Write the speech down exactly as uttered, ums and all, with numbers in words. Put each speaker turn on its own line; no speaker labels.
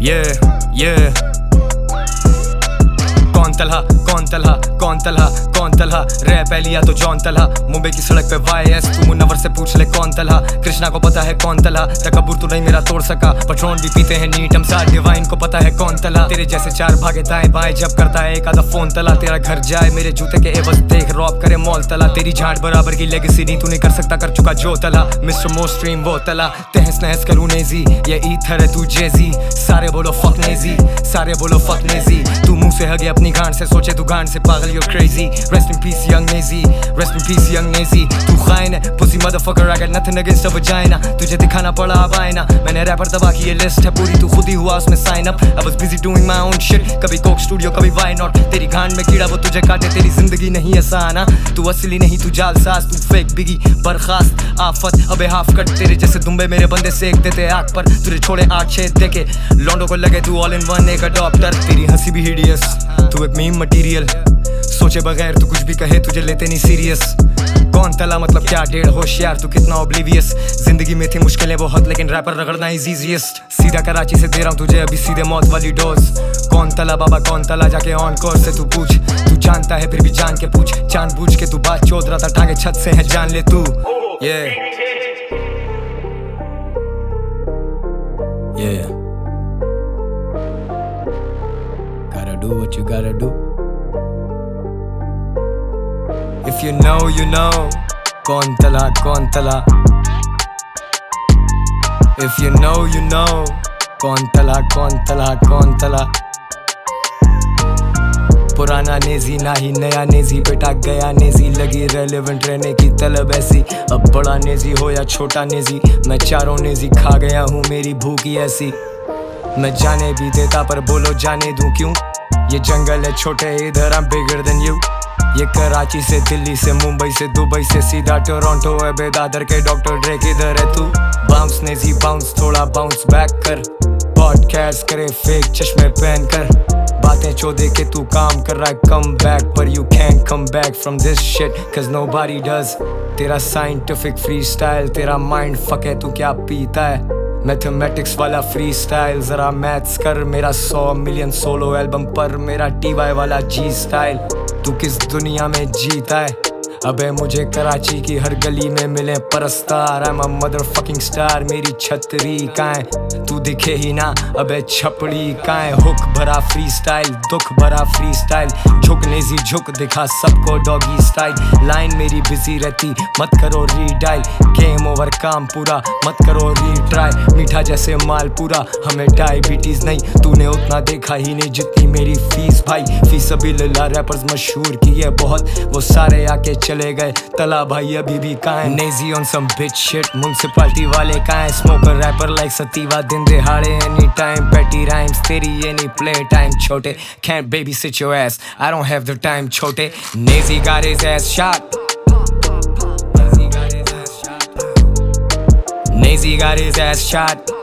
Yeah, yeah. कौन तलहा कौन तलहा कौन तलहा कौन तलहा रैप एलिया तो जॉन तलहा मुंबई की सड़क पे वाई एस तू मुनव्वर से पूछ ले कौन तलहा कृष्णा को पता है कौन तलहा तकब्बुर तो नहीं मेरा तोड़ सका पट्रोन भी पीते हैं नीटम सा डिवाइन को पता है कौन तलहा तेरे जैसे चार भागे दाएं बाएं जब करता है एक आधा फोन तला तेरा घर जाए मेरे जूते के एवज देख रॉब करे मॉल तला तेरी झाड़ बराबर की लेगेसी नहीं तू नहीं कर सकता कर चुका जो तला मिस्टर मोस्ट स्ट्रीम वो तला तहस नहस करूं नेजी ये ईथर है तू जेजी सारे बोलो फक नेजी सारे बोलो फक नेजी तू मुंह से हगे अपनी गांड से सोचे तू गांड से पागल you're crazy rest in peace young Nazi rest in peace young Nazi तू खाइन है pussy motherfucker I got nothing against a vagina तुझे दिखाना पड़ा अब आईना मैंने रैपर दबा की ये लिस्ट है पूरी तू खुद ही हुआ उसमें sign up I was busy doing my own shit कभी कोक स्टूडियो कभी why not तेरी गांड में कीड़ा वो तुझे काटे तेरी जिंदगी नहीं आसान तू असली नहीं तू जालसाज तू फेक बिगी बर्खास्त आफत अबे हाफ कट तेरे जैसे दुम्बे मेरे बंदे सेक देते आग पर तुझे छोड़े आठ छेद देके लौंडों को लगे तू ऑल इन वन एक अडॉप्टर तेरी हंसी भी हिडियस तू एक मीम मटीरियल सोचे बगैर तू कुछ भी कहे तुझे लेते नहीं सीरियस कौन तला मतलब क्या डेढ़ होशियार तू कितना ओब्लिवियस जिंदगी में थी मुश्किलें बहुत लेकिन रैपर रगड़ना इज ईजीएस्ट सीधा कराची से दे रहा हूँ तुझे अभी सीधे मौत वाली डोज कौन तला बाबा कौन तला जाके ऑन कोर्स से तू पूछ तू जानता है फिर भी जान के पूछ जान बूझ के तू बात चोद रहा था टांगे छत से है जान ले तू yeah yeah gotta do what you gotta do if you know you know कौन तला कौन तला if you know you know कौन तला कौन तला कौन तला पुराना नेजी ना ही नया नेजी बेटा गया नेजी लगी रेलेवेंट रहने की तलब ऐसी अब बड़ा नेजी हो या छोटा नेजी मैं चारों नेजी खा गया हूँ मेरी भूख ही ऐसी मैं जाने भी देता पर बोलो जाने दूं क्यों ये जंगल है छोटे इधर I'm bigger than you ये कराची से दिल्ली से मुंबई से दुबई से सीधा टोरंटो है बेदादर के डॉक्टर ड्रे किधर है तू बाउंस नेजी बाउंस थोड़ा बाउंस बैक कर पॉडकास्ट करे फेक चश्मे पहन कर बातें चौदह के तू काम कर रहा है कम बैक पर you can come back from this shit cause nobody does तेरा साइंटिफिक फ्री स्टाइल तेरा माइंड फक है तू क्या पीता है मैथमेटिक्स वाला फ्री स्टाइल जरा मैथ्स कर मेरा सौ मिलियन सोलो एल्बम पर मेरा टीवाई वाला जी स्टाइल तू किस दुनिया में जीता है अबे मुझे कराची की हर गली में मिले परस्तार I'm a motherfucking star मेरी छतरी काएं तू दिखे ही ना अबे छपड़ी काएं हुक भरा फ्री स्टाइल दुख भरा फ्री स्टाइल झुक नेजी झुक दिखा सबको डॉगी स्टाइल लाइन मेरी बिजी रहती मत करो रीडाइल गेम ओवर काम पूरा मत करो रीट्राई मीठा जैसे माल पूरा हमें डायबिटीज नहीं तूने उतना देखा ही नहीं जितनी मेरी फीस भाई फीस अभी लला रैपर्स मशहूर की है बहुत वो सारे आके चले गए तला भाई अभी भी कहाँ है Naezy on some bitch shit municipality वाले कहाँ है स्मोकर रैपर लाइक सतीवा दिन दिहाड़े एनी टाइम पेटी राइम्स तेरी एनी प्ले टाइम छोटे can't babysit your ass I don't have the time छोटे Naezy got his ass shot Nazy got his ass shot